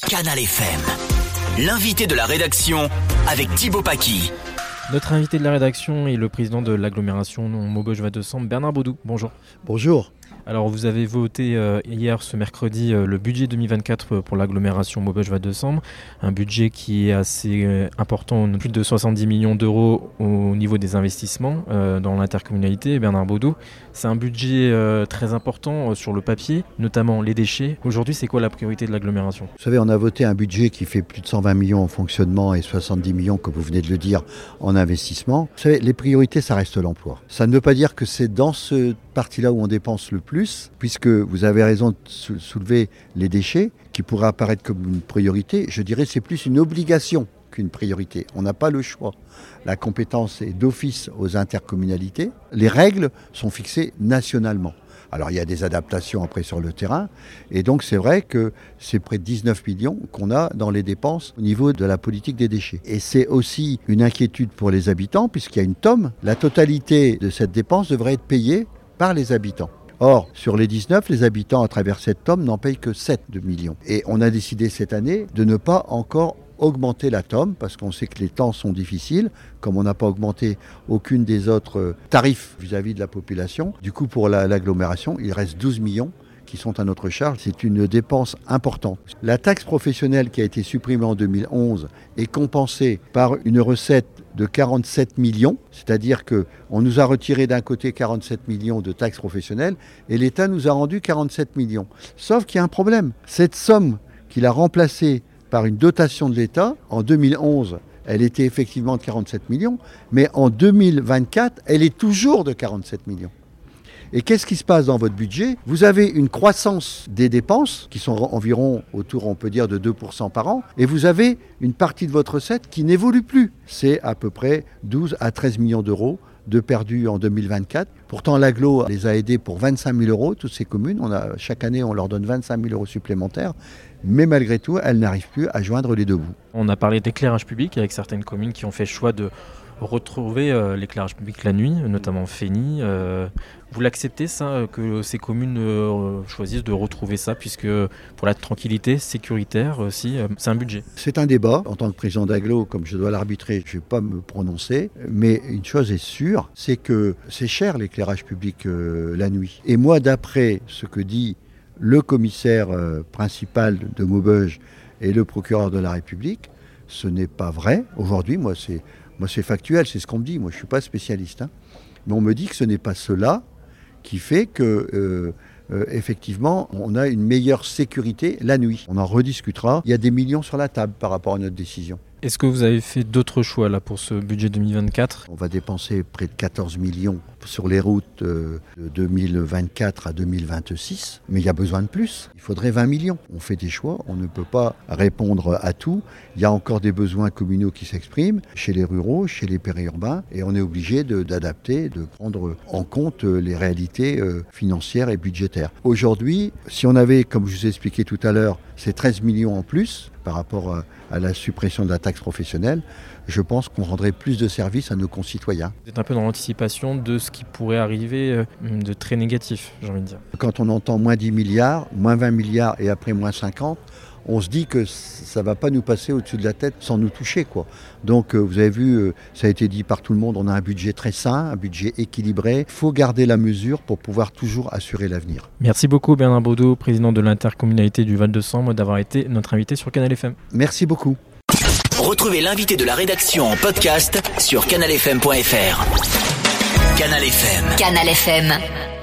Canal FM, l'invité de la rédaction avec Thibaut Paquis. Notre invité de la rédaction est le président de l'agglomération Maubeuge-Val de Sambre, Bernard Baudou. Bonjour. Bonjour. Alors vous avez voté hier, ce mercredi, le budget 2024 pour l'agglomération Maubeuge-Val de Sambre. Un budget qui est assez important, plus de 70 millions d'euros au niveau des investissements dans l'intercommunalité. Bernard Baudou, c'est un budget très important sur le papier, notamment les déchets. Aujourd'hui, c'est quoi la priorité de l'agglomération ? Vous savez, on a voté un budget qui fait plus de 120 millions en fonctionnement et 70 millions, comme vous venez de le dire, en investissement. Vous savez, les priorités, ça reste l'emploi. Ça ne veut pas dire que c'est dans ce partie-là où on dépense le plus, puisque vous avez raison de soulever les déchets, qui pourraient apparaître comme une priorité. Je dirais que c'est plus une obligation qu'une priorité. On n'a pas le choix. La compétence est d'office aux intercommunalités. Les règles sont fixées nationalement. Alors il y a des adaptations après sur le terrain, et donc c'est vrai que c'est près de 19 millions qu'on a dans les dépenses au niveau de la politique des déchets. Et c'est aussi une inquiétude pour les habitants, puisqu'il y a une TOM. La totalité de cette dépense devrait être payée par les habitants. Or, sur les 19, les habitants à travers cette TOM n'en payent que 7 de millions. Et on a décidé cette année de ne pas encore augmenter la TOM, parce qu'on sait que les temps sont difficiles, comme on n'a pas augmenté aucune des autres tarifs vis-à-vis de la population. Du coup, pour l'agglomération, il reste 12 millions qui sont à notre charge. C'est une dépense importante. La taxe professionnelle qui a été supprimée en 2011 est compensée par une recette de 47 millions, c'est-à-dire qu'on nous a retiré d'un côté 47 millions de taxes professionnelles et l'État nous a rendu 47 millions. Sauf qu'il y a un problème. Cette somme qu'il a remplacée par une dotation de l'État, en 2011, elle était effectivement de 47 millions, mais en 2024, elle est toujours de 47 millions. Et qu'est-ce qui se passe dans votre budget ? Vous avez une croissance des dépenses, qui sont environ autour, on peut dire, de 2% par an, et vous avez une partie de votre recette qui n'évolue plus. C'est à peu près 12 à 13 millions d'euros de perdus en 2024. Pourtant, l'agglo les a aidés pour 25 000 euros, toutes ces communes. Chaque année, on leur donne 25 000 euros supplémentaires. Mais malgré tout, elles n'arrivent plus à joindre les deux bouts. On a parlé d'éclairage public avec certaines communes qui ont fait le choix de retrouver l'éclairage public la nuit, notamment Fény. Vous l'acceptez ça, que ces communes choisissent de retrouver ça, puisque pour la tranquillité sécuritaire aussi, c'est un budget. C'est un débat. En tant que président d'agglo, comme je dois l'arbitrer, je ne vais pas me prononcer. Mais une chose est sûre, c'est que c'est cher l'éclairage public la nuit. Et moi, d'après ce que dit le commissaire principal de Maubeuge et le procureur de la République, ce n'est pas vrai. Aujourd'hui, moi c'est factuel, c'est ce qu'on me dit. Moi, je ne suis pas spécialiste. Mais on me dit que ce n'est pas cela qui fait que, effectivement, on a une meilleure sécurité la nuit. On en rediscutera. Il y a des millions sur la table par rapport à notre décision. Est-ce que vous avez fait d'autres choix là pour ce budget 2024 ? On va dépenser près de 14 millions sur les routes de 2024 à 2026, mais il y a besoin de plus. Il faudrait 20 millions. On fait des choix, on ne peut pas répondre à tout. Il y a encore des besoins communaux qui s'expriment chez les ruraux, chez les périurbains, et on est obligé d'adapter, de prendre en compte les réalités financières et budgétaires. Aujourd'hui, si on avait, comme je vous ai expliqué tout à l'heure, ces 13 millions en plus par rapport à la suppression de la taxe professionnelle, je pense qu'on rendrait plus de services à nos concitoyens. Vous êtes un peu dans l'anticipation de ce qui pourrait arriver de très négatif, j'ai envie de dire. Quand on entend moins 10 milliards, moins 20 milliards et après moins 50, on se dit que ça ne va pas nous passer au-dessus de la tête sans nous toucher, quoi. Donc vous avez vu, ça a été dit par tout le monde, on a un budget très sain, un budget équilibré. Il faut garder la mesure pour pouvoir toujours assurer l'avenir. Merci beaucoup Bernard Baudou, président de l'intercommunalité du Val de Sambre, d'avoir été notre invité sur Canal FM. Merci beaucoup. Retrouvez l'invité de la rédaction en podcast sur canalfm.fr. Canal FM. Canal FM.